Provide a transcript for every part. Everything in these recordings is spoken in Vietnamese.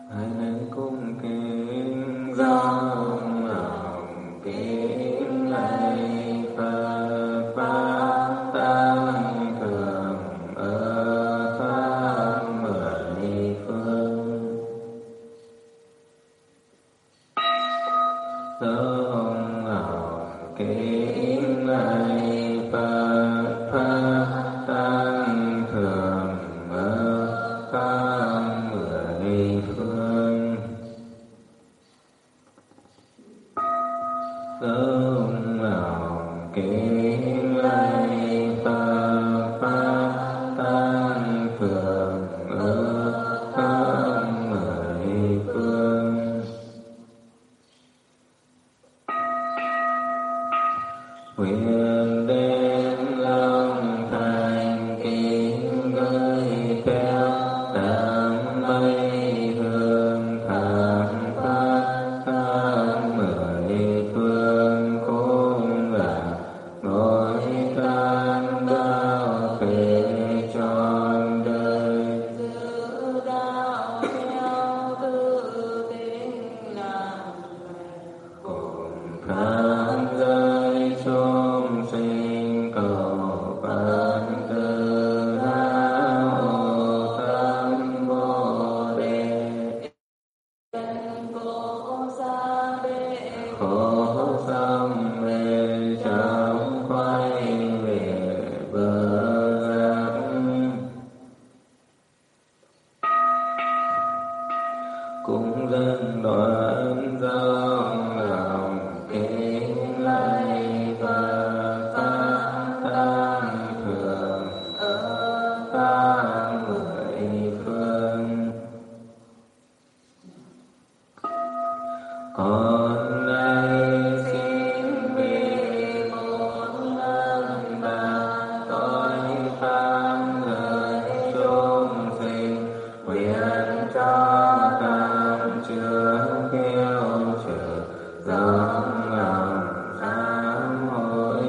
hãy nên cung kính dâng lòng kính lạy Phật pháp tăng thường ở khắp mười phương. Dâng lòng kính lạy Phật pháp tăng thường ở khắp mười phương. Dâng lòng kính lạy Phật pháp tăng thường ở khắp mười phương. Nguyện đến lòng thành kính gửi theo đám mây hương thẳng phát khắp mười phương, cũng là ngôi tam bảo vệ trọn đời. Giữ đạo theo tự tính làm Cùng khắp giới chúng sinh cầu Phật từ đạo tâm Bồ Đề. cố xa đệ Khổ xong về chẳng quay về bờ giác. Cũng dân đoạn dâng lòng kính lạy Phật pháp tăng thường ở khắp mười phương. Con nay xin vì bốn ân ban tối pháp người chúng sinh, nguyện cho tâm chứa kiêu trừ dâng lòng sám hối.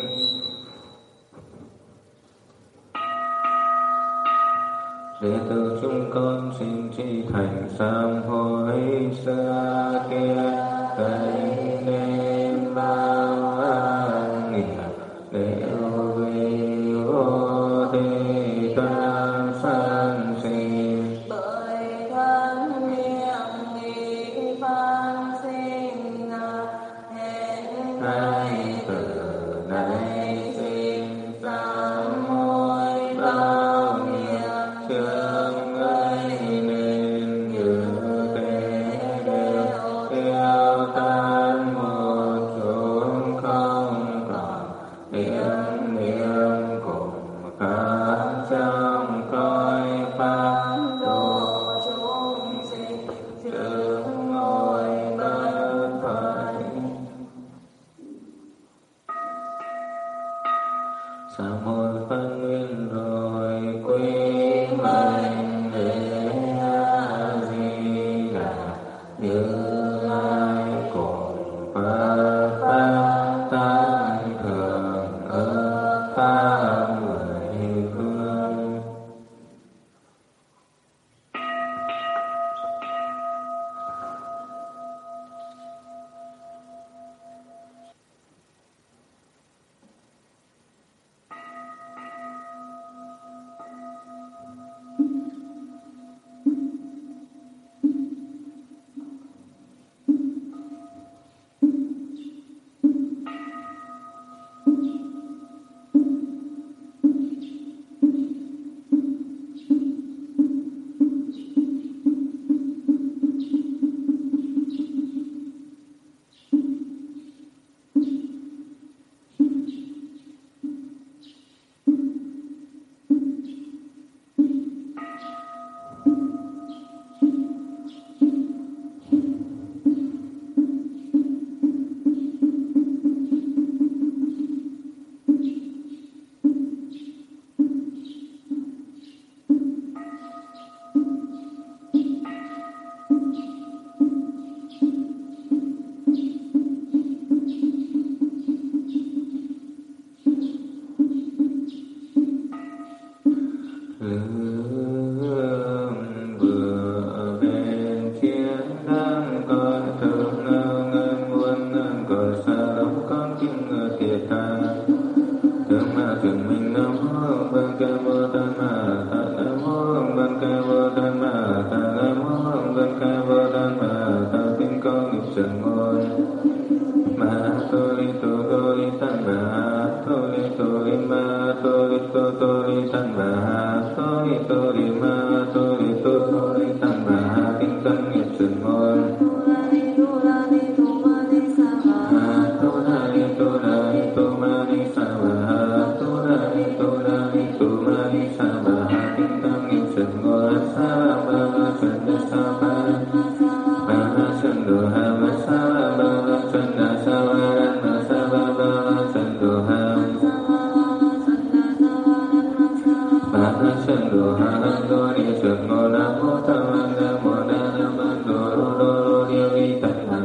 Đệ tử chúng con xin tri thành sám hối xưa kia, gây nên bao ác nghiệp, đều vì vô thị tâm sanh sinh. bởi thân miệng nghĩ phan sinh hẹn Nay từ nay xin sám hối bao nghiệp chướng gây nên như thế đều tiêu tan một chốn không còn, niệm niệm cùng khắp trong cõi pháp độ chúng sinh chứng ngôi bất thoại. Sám hối phát nguyên rồi quy mệnh để A Di Đà, Như Lai cùng Phật pháp tăng thường ở khắp mười phương. nam mô Hồng Văn Ca Bồ Tát Ma Tát, nam mô Hồng Văn Ca Bồ Tát Ma Tát, kinh có nghiệp trần ngôi ma tô li tăng bà tô li ma tô li tăng bà tô li ma tô li tăng bà kinh tâm nghiệp trần ngôi tu la ni tu ma ni sa bà tu la ni tu ma ni sa bà tu la ni tu ma ni sa bà kinh tâm nghiệp trần ngôi sa ba trần sa ba trần đồ ha ma sa ba trần đa sa ba ma sa ba trần đồ ha trần đồ ha đô ni trần ngô nam mô tham nam mô đa nam đô đô ni vi tạng ha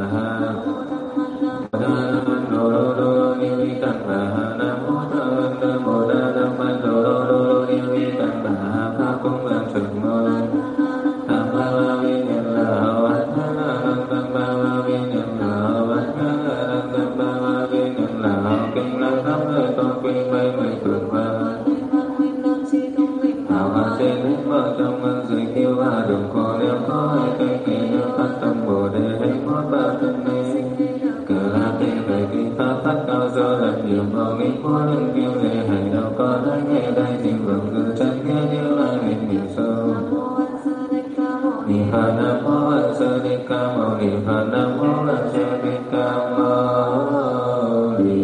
đô ni vi tạng ha nam mô nam mô đa nam đô ni vi tạng ha pháp cung nam trần ngô tham ba vi nhân la wat tham ba vi nhân la wat tham ba vi nhân la kinh la khắp nơi con quy mây mây phượng vang trên hết vợ trong ân dưới kiêu ba đồng có nếu có hai cây kỳ nếu phát tâm bồ đề hay mót ba thân mê cờ la tê về kỳ pháp phát cao do lần nhiều màu nghĩ có đừng kiêu lệ hành đâu có đã nghe đại tình vượng cử chân nghe như lai nguyện miền sâu niệm phật nam mô ân sơ ni ca mâu niệm phật nam mô ân sơ ni ca mâu ni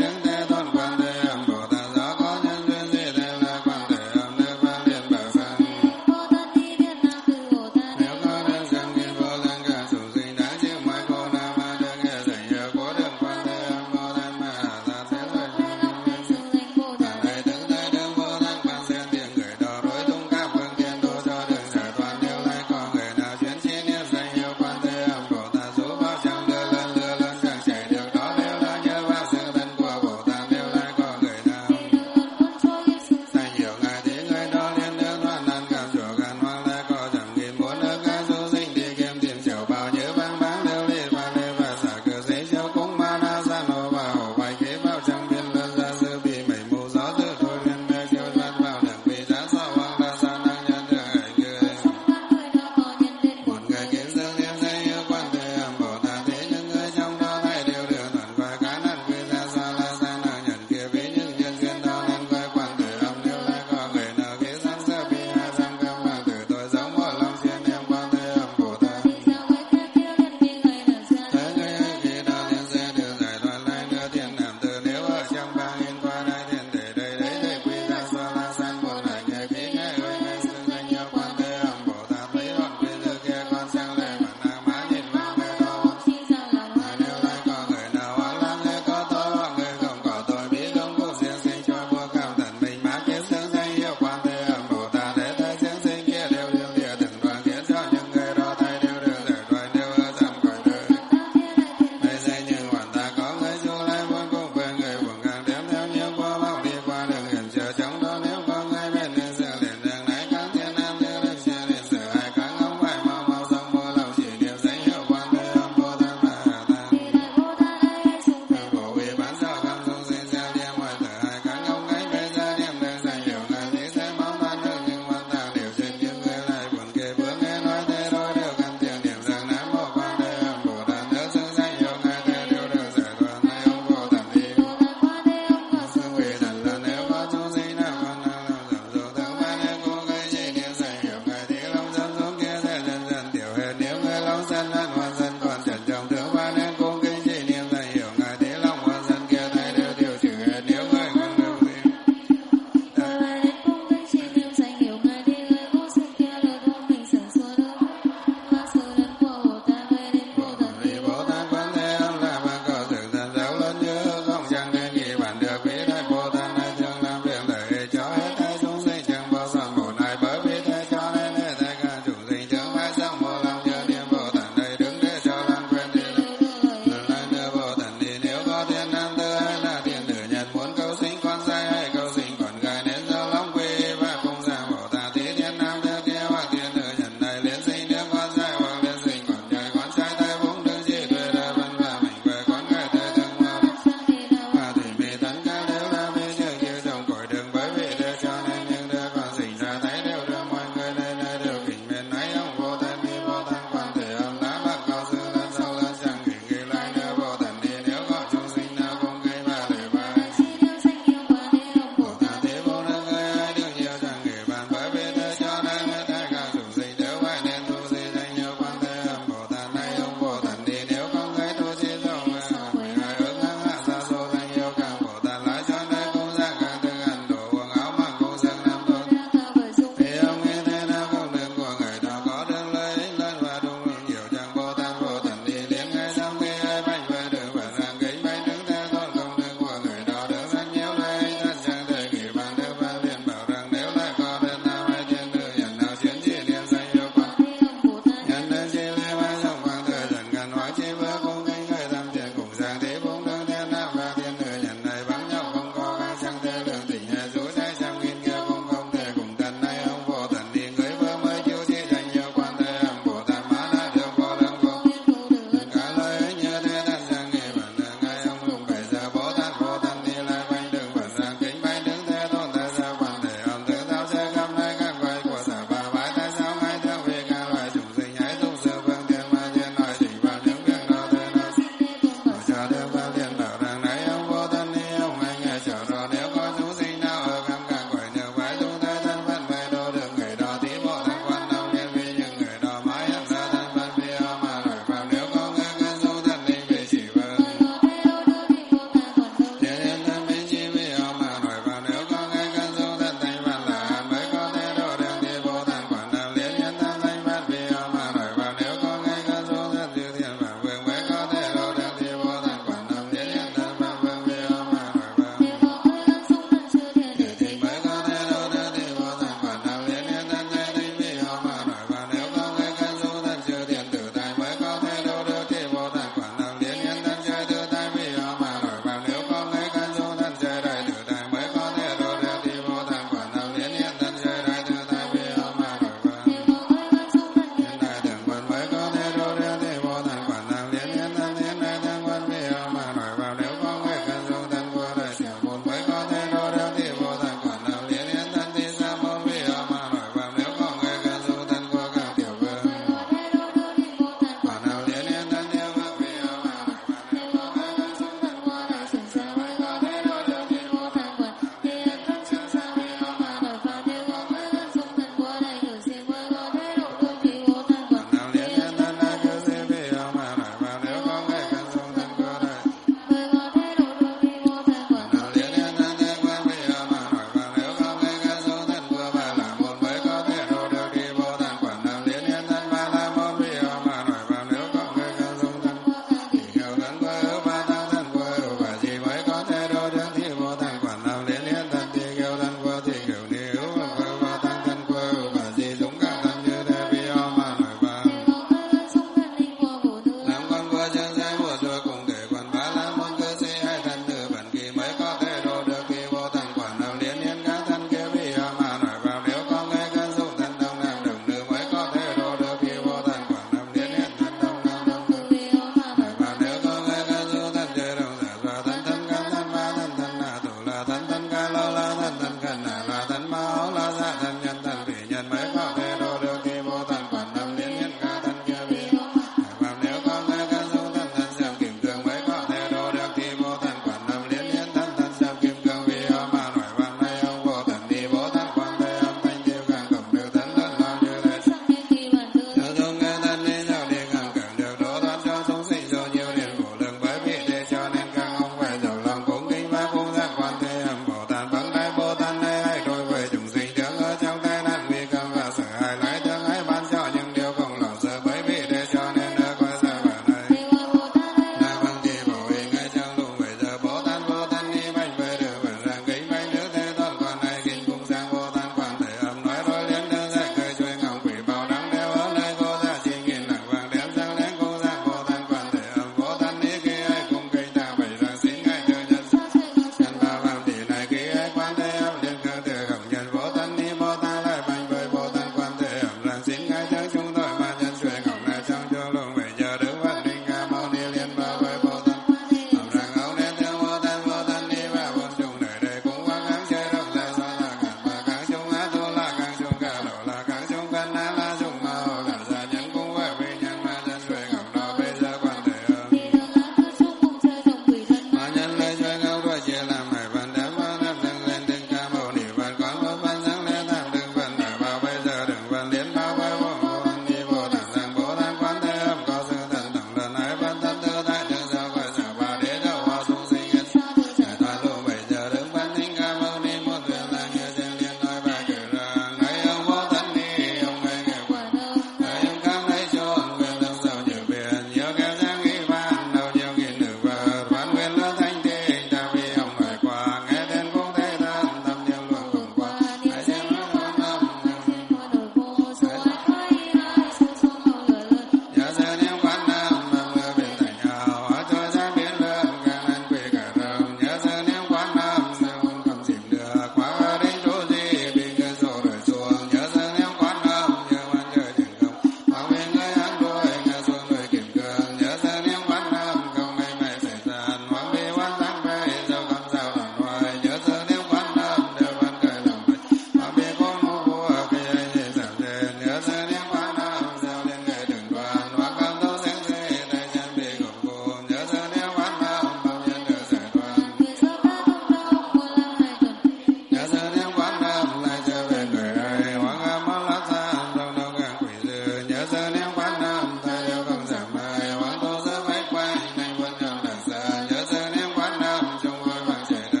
Nhớ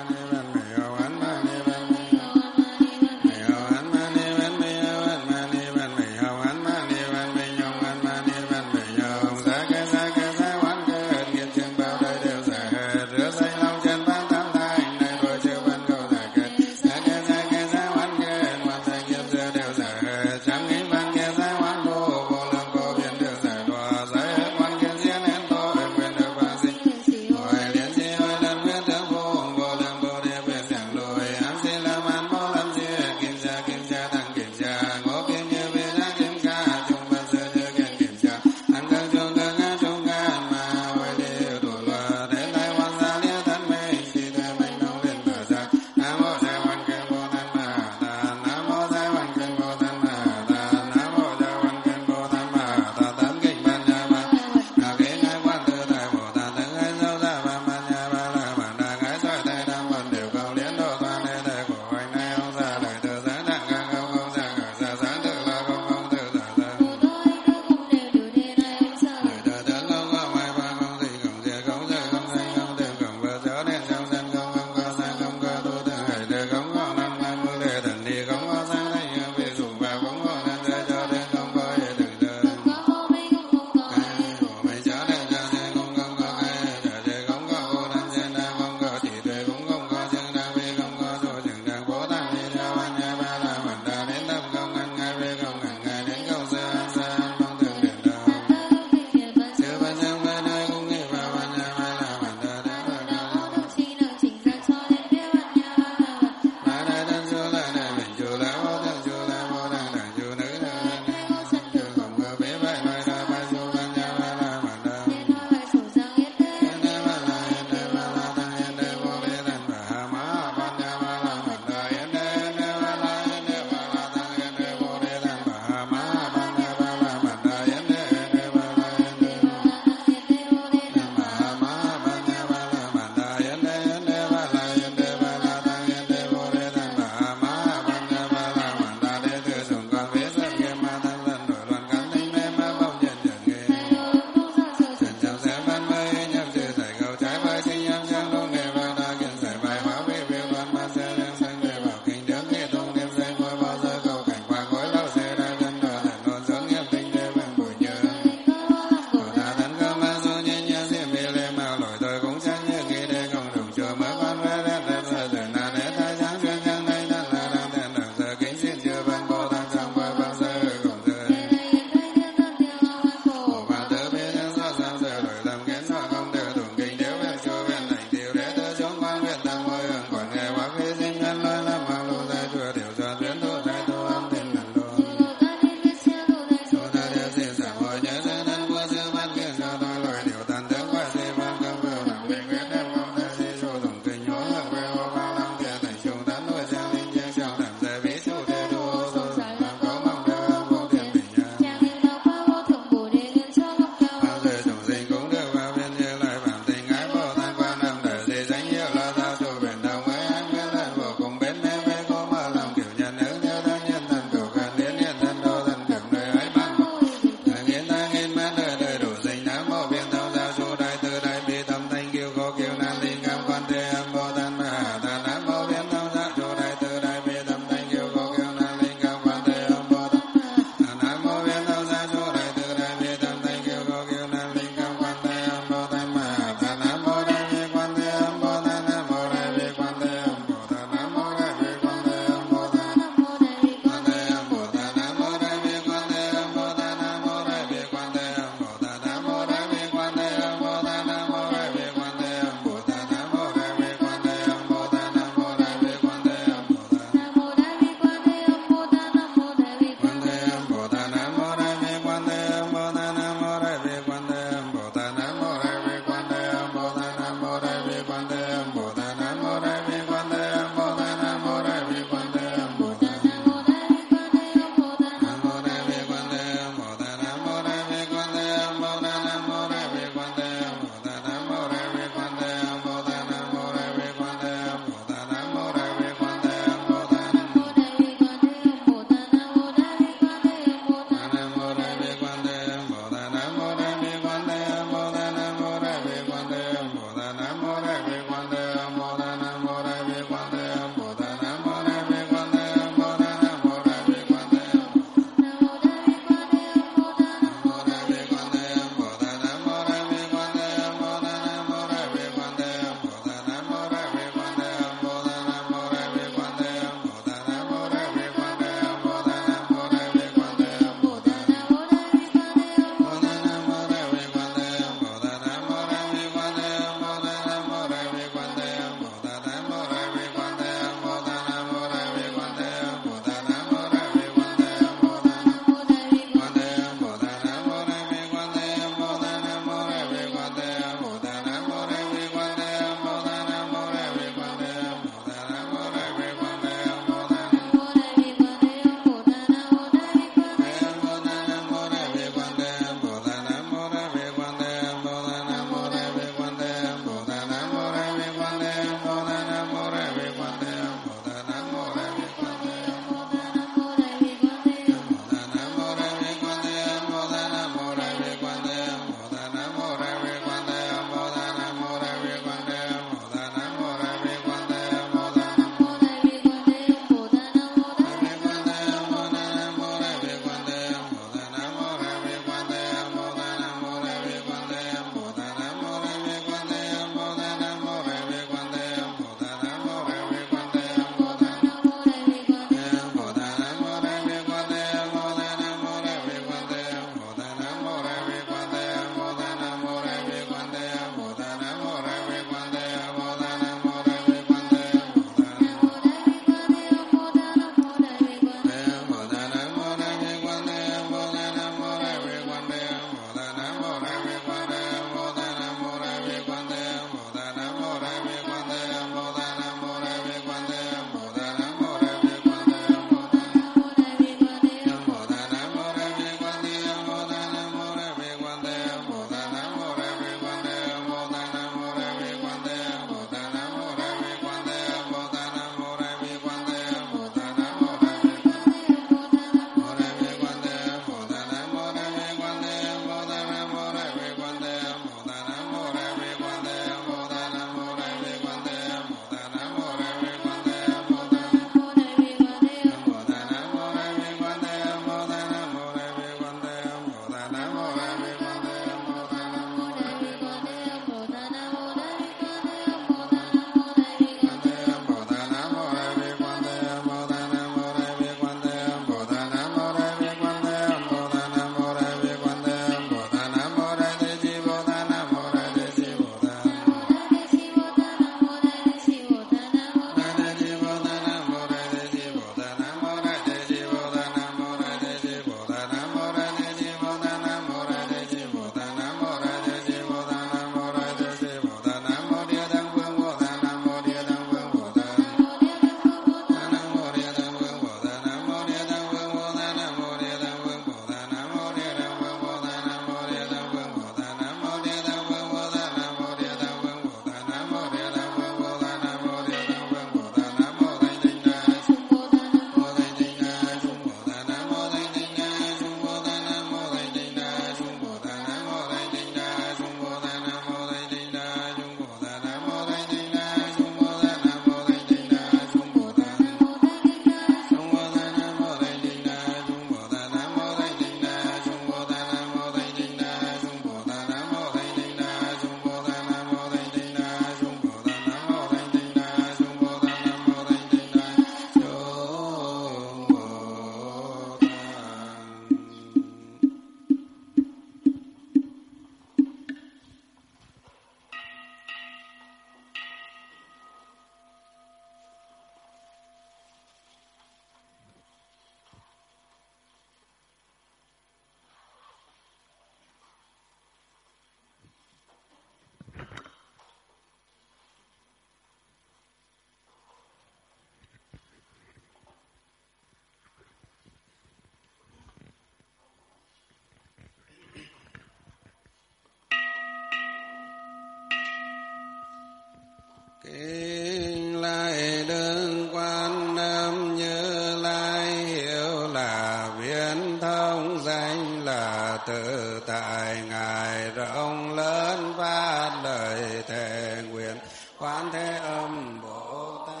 tự tại ngài rộng lớn phát lời thề nguyện Quán Thế Âm Bồ Tát.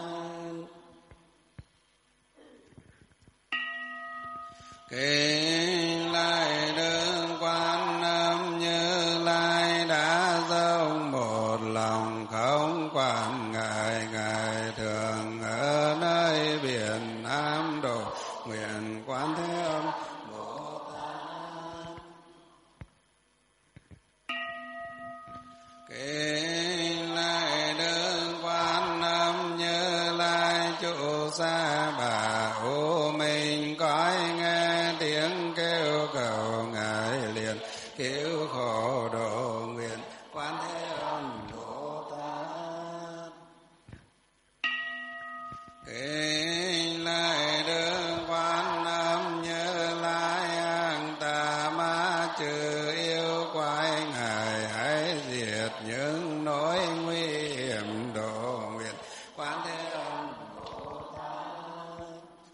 Kính lạy Đức Quan Âm Như Lai đã dâng một lòng không quản ngại, ngài thường ở nơi biển Nam độ nguyện Quán Thế Âm Bồ Tát. Kính lạy Đức Quan Âm Như Lai trụ Sa Bà U Minh cõi nghe tiếng kêu cầu ngài liền cứu khổ độ nguyện Quán Thế Âm Bồ Tát. Kính lạy Đức Quan Âm Như Lai An Tà Ma trừ yêu quái ngài hãy diệt những nỗi nguy hiểm độ nguyện Quán Thế Âm Bồ Tát.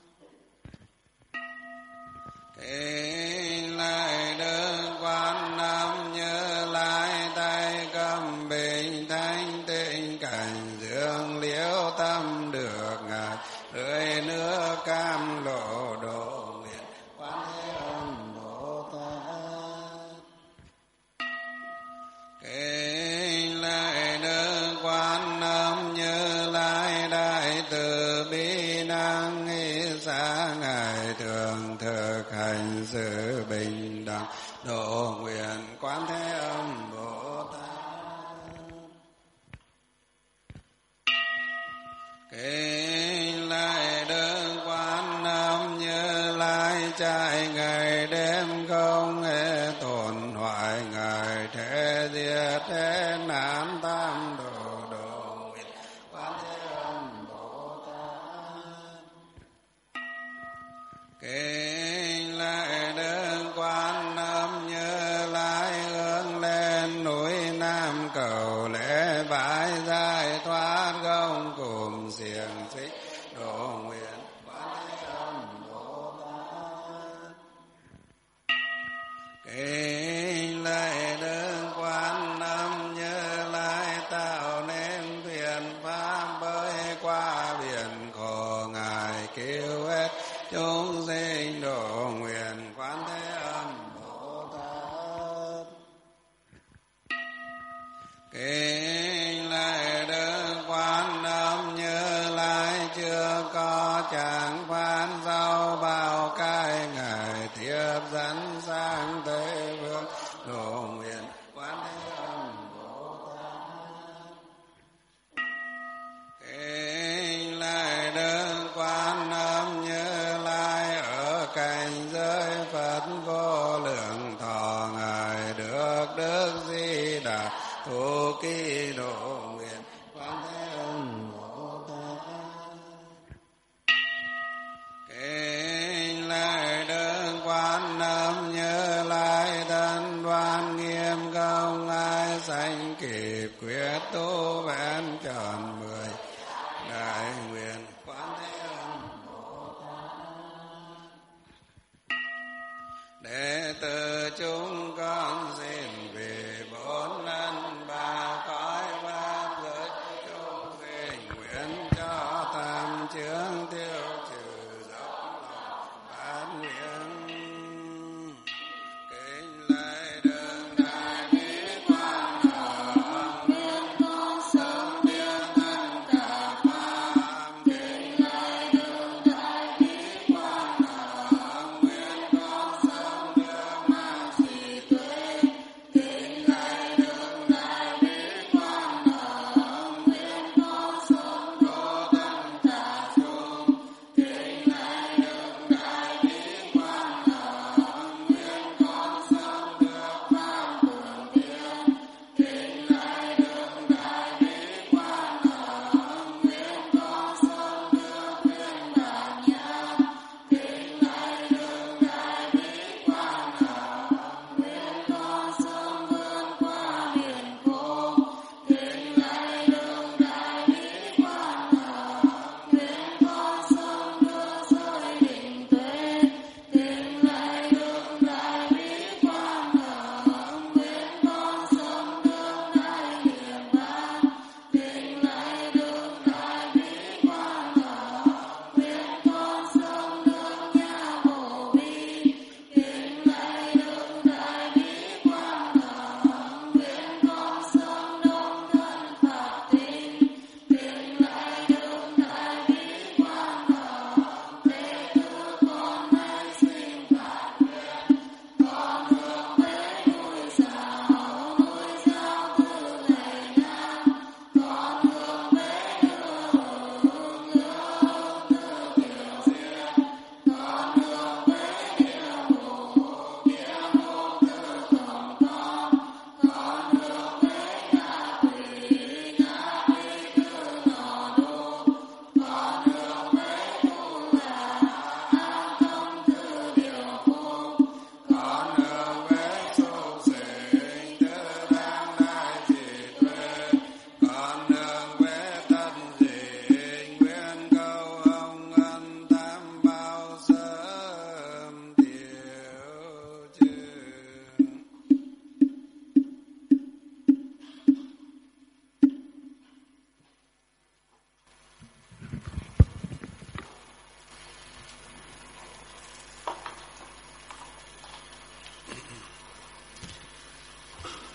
Kính lạy Đức Quan Âm Như Lai tay cầm bình thanh tịnh cảnh dương liễu tâm được ngài rơi nước cam lộ độ nguyện Quán Thế Âm Bồ Tát. Kính lạy Đức Quan Âm Như Lai đại từ bi năng nghĩ xa ngài thường thực hành sự bình đẳng độ nguyện Quán Thế Âm Bồ Tát. Kính lạy Đức Quan Âm Như Lai chạy ngày đêm không hề tổn hoại ngài thế diệt thế nạn tam đồ độ nguyện Quán Thế Âm Bồ Tát. Kính lạy Đức Quan Âm Như Lai hướng lên núi Nam cầu lễ bái giải thoát không cùng xiềng xích độ nguyện Quán Thế Âm Bồ Tát. Kính lạy Đức Quan Âm Như Lai tạo nên thuyền pháp bơi qua biển khổ ngài cứu hết chúng sinh độ nguyện Quán Thế Âm Bồ Tát. Kính lạy Đức Quan Âm Như Lai chưa có chẳng phán sau bao cái ngài tiếp dẫn sang Tây Phương độ nguyện Quán Thế Âm Bồ Tát. Kính lạy Đức Quan Âm Như Lai ở cảnh giới Phật vô lượng thọ ngài được Đức Di Đà thủ ký độ nguyện Quán Thế Âm Bồ Tát. Kính lạy Đức Quan Âm Như Lai thân đoan nghiêm không ai sanh kịp quyết tu vẹn tròn 10 đại nguyện Quán Thế Âm Bồ Tát. Đệ tử chúng con xin vì bốn ân ba cõi pháp giới chúng sinh nguyện cho tam chướng tiêu trừ dốc lòng bán nguyện. Kính lạy Đức Đại Bi Quan Âm nguyện con sớm biến thân cả pháp. Kính lạy Đức Đại Bi Quan Âm nguyện con sớm đưa ma xì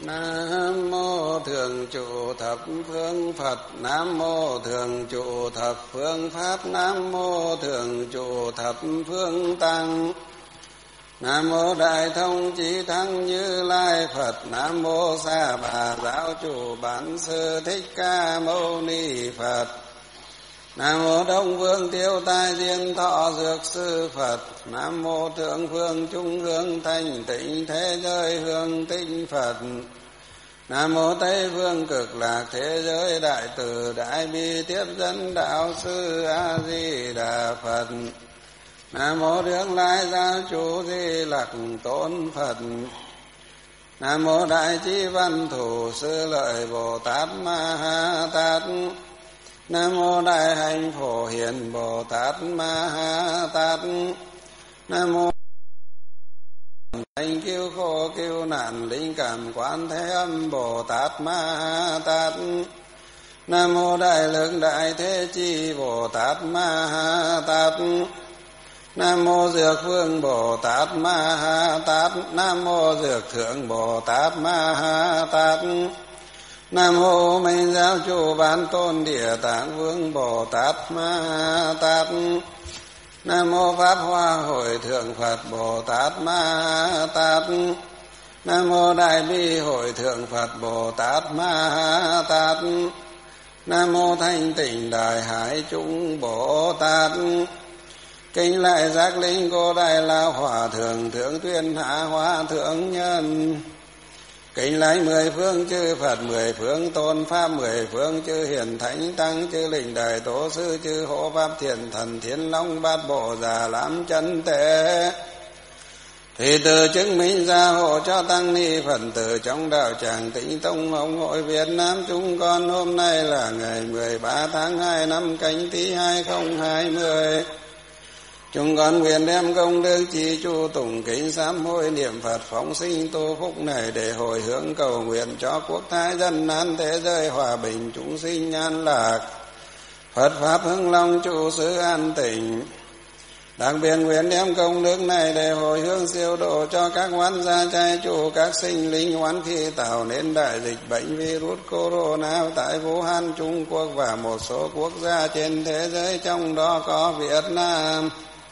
Nam mô Thường trụ thập phương Phật. Nam mô Thường trụ thập phương Pháp. Nam mô Thường trụ thập phương Tăng. Nam mô Đại Thông Chí Thắng Như Lai Phật. Nam mô Sa Bà Giáo Chủ Bản Sư Thích Ca Mâu Ni Phật. Nam mô Đông Vương Tiêu Tai Diên Thọ Dược Sư Phật. Nam mô Thượng Phương Trung Hương Thanh Tịnh Thế Giới Hương Tinh Phật. Nam mô Tây Phương Cực Lạc Thế Giới Đại Từ Đại Bi Tiếp Dẫn Đạo Sư A Di Đà Phật. Nam mô Đương Lai Giáo Chủ Di Lặc Tôn Phật. Nam mô Đại Chí Văn Thủ Sư Lợi Bồ Tát Ma Ha Tát. Nam mô Đại Hạnh Phổ Hiền Bồ Tát Ma Ha Tát. Nam mô Đại Cứu Khổ Cứu Nạn Linh Cảm Quán Thế Âm Bồ Tát Ma Ha Tát. Nam mô Đại Lực Đại Thế Chi Bồ Tát Ma Ha Tát. Nam mô Dược Vương Bồ Tát Ma Ha Tát. Nam mô Dược Thượng Bồ Tát Ma Ha Tát. Nam mô Minh Giáo Chủ Bán Tôn Địa Tạng Vương Bồ Tát Ma Ha Tát. Nam mô Pháp Hoa Hội Thượng Phật Bồ Tát Ma Ha Tát. Nam mô Đại Bi Hội Thượng Phật Bồ Tát Ma Ha Tát. Nam mô Thanh Tịnh Đại Hải Chúng Bồ Tát. Kính lại Giác Linh Cô Đại Lao Hòa Thượng Thượng Tuyên Hạ Hòa Thượng Nhân. Kính lại 10 phương chư Phật, 10 phương tôn Pháp, 10 phương chư Hiền Thánh Tăng, chư Linh Đại Tổ Sư, chư Hộ Pháp Thiện Thần Thiên Long Bát Bộ Già Làm Chân Tế. Thì từ chứng minh gia hộ cho tăng ni Phật tử trong đạo tràng Tịnh Tông Ông Hội Việt Nam chúng con hôm nay là ngày 13 tháng 2 năm Canh Tý 2020. Chúng con nguyện đem công đức chi chu tụng kính sám hối niệm Phật phóng sinh tu phúc này để hồi hướng cầu nguyện cho quốc thái dân an thế giới hòa bình chúng sinh an lạc. Phật pháp hưng long trụ xứ an tịnh. Đặc biệt nguyện đem công đức này để hồi hướng siêu độ cho các oán gia trai chủ các sinh linh oán khi tạo nên đại dịch bệnh virus corona tại Vũ Hán Trung Quốc và một số quốc gia trên thế giới trong đó có Việt Nam.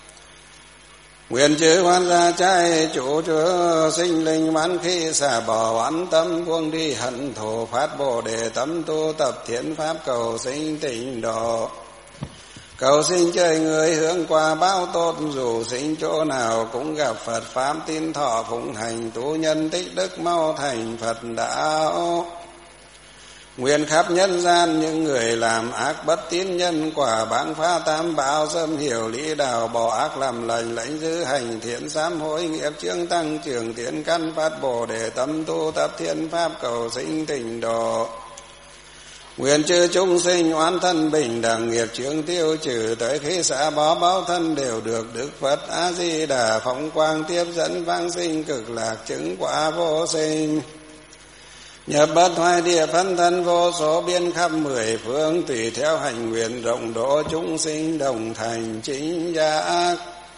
Nguyện chư hoan gia trai chủ chúa sinh linh mãn khi xả bỏ oán tâm buông đi hận thù phát bồ đề tâm tu tập thiện pháp cầu sinh tịnh độ. Cầu sinh trời người hướng qua báo tốt dù sinh chỗ nào cũng gặp Phật pháp tin thọ phụng hành tu nhân tích đức mau thành Phật đạo. Nguyện khắp nhân gian những người làm ác bất tín nhân quả báng phá tam bảo xâm hiểu lý đạo bỏ ác làm lành lãnh giữ hành thiện sám hối nghiệp chương tăng trưởng tiến căn phát bồ đề tâm tu tập thiện pháp cầu sinh tịnh độ. Nguyện chư chúng sinh oán thân bình đẳng nghiệp chướng tiêu trừ tới khi xả bỏ báo thân đều được Đức Phật A Di Đà phóng quang tiếp dẫn vãng sinh cực lạc chứng quả vô sinh. Nhập bất hoại địa phân thân vô số biên khắp 10 phương tùy theo hành nguyện rộng độ chúng sinh đồng thành chính giác.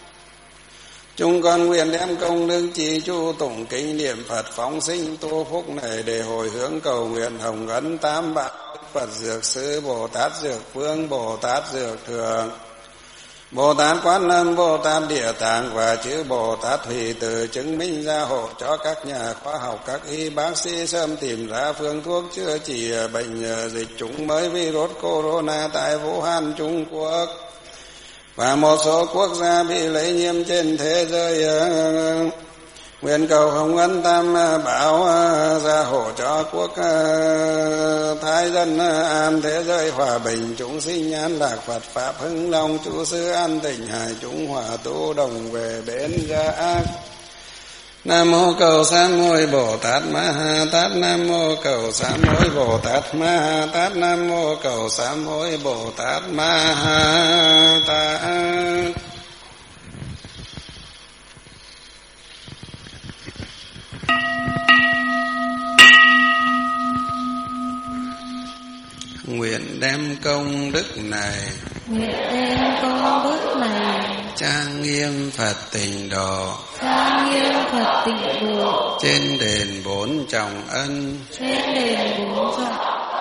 Chúng con nguyện đem công đức chi chu tụng kinh niệm Phật phóng sinh tu phúc này để hồi hướng cầu nguyện hồng ấn tam bảo Phật Dược Sư Bồ Tát Dược Phương Bồ Tát Dược Thượng Bồ Tát Quán Âm Bồ Tát Địa Tạng và chư Bồ Tát Thủy Từ chứng minh gia hộ cho các nhà khoa học các y bác sĩ sớm tìm ra phương thuốc chữa trị bệnh dịch chủng mới virus corona tại Vũ Hán Trung Quốc và một số quốc gia bị lây nhiễm trên thế giới. Nguyện cầu hồng ân tam bảo gia hộ cho quốc thái dân an thế giới hòa bình chúng sinh an lạc Phật pháp hưng long chủ sư an tịnh hải chúng hòa tu đồng về bến giác. Nam mô cầu sám hối Bồ Tát Ma Ha Tát. Nam mô cầu sám hối Bồ Tát Ma Ha Tát. Nam mô cầu sám hối Bồ Tát Ma Ha Tát. Nguyện đem công đức này nguyện đem công đức này trang nghiêm Phật tịnh độ, trang nghiêm Phật tịnh độ, trên đền bốn trọng ân, trên đền bốn trọng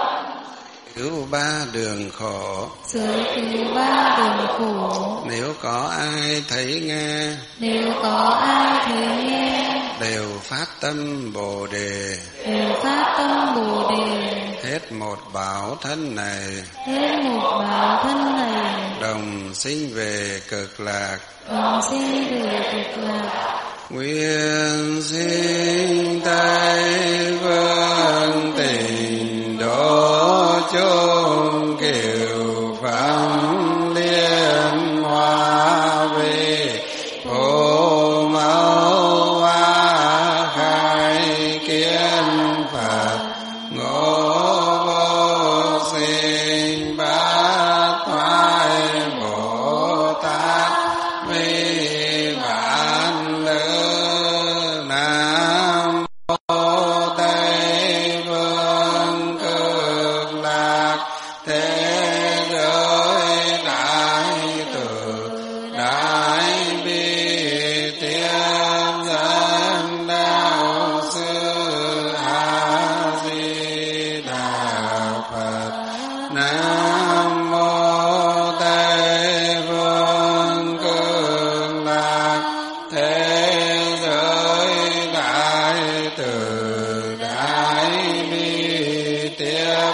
cứu ba đường khổ, giới cứu ba đường khổ. nếu có ai thấy nghe, Nếu có ai thấy nghe, đều phát tâm Bồ đề, đều phát tâm Bồ đề, hết một bảo thân này, hết một báo thân này, đồng sinh về cực lạc. đồng sinh về cực lạc. Nguyện sinh Tây Phương Tịnh Độ chung kiều phẩm liên hoa về phổ mẫu hoa khai kiến Phật ngộ vô sinh bát thoại Bồ Tát vi bản lữ nam mô Tây Phương cực lạc thế giới đại từ đại bi tiên dân đạo sư A Di Đà Phật. Nam mô Tây Phương cực lạc thế giới đại từ đại bi tiếp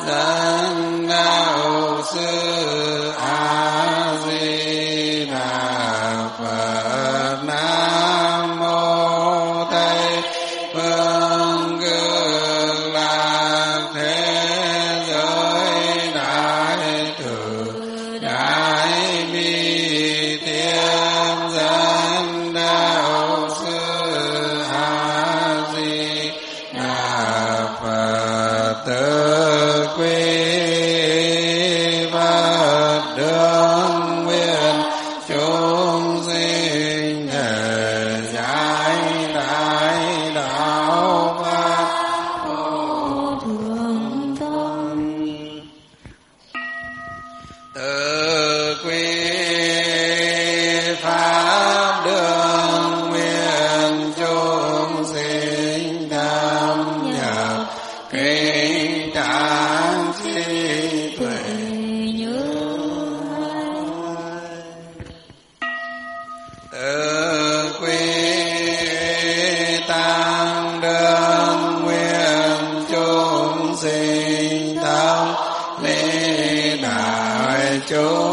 dẫn đạo sư A Di Đà Phật. Nam mô Tây Phương cực lạc thế giới đại từ đại bi tiếp dẫn đạo sư A Di Đà Phật. Tự quy Phật đương nguyện chúng sinh thể giải đại đạo Pháp Vô thượng tâm, tự quy Pháp đương nguyện chúng sinh tham nhập kinh tạng trí tuệ. Tự quy tăng đương nguyện chúng sinh tâm lý đại chúng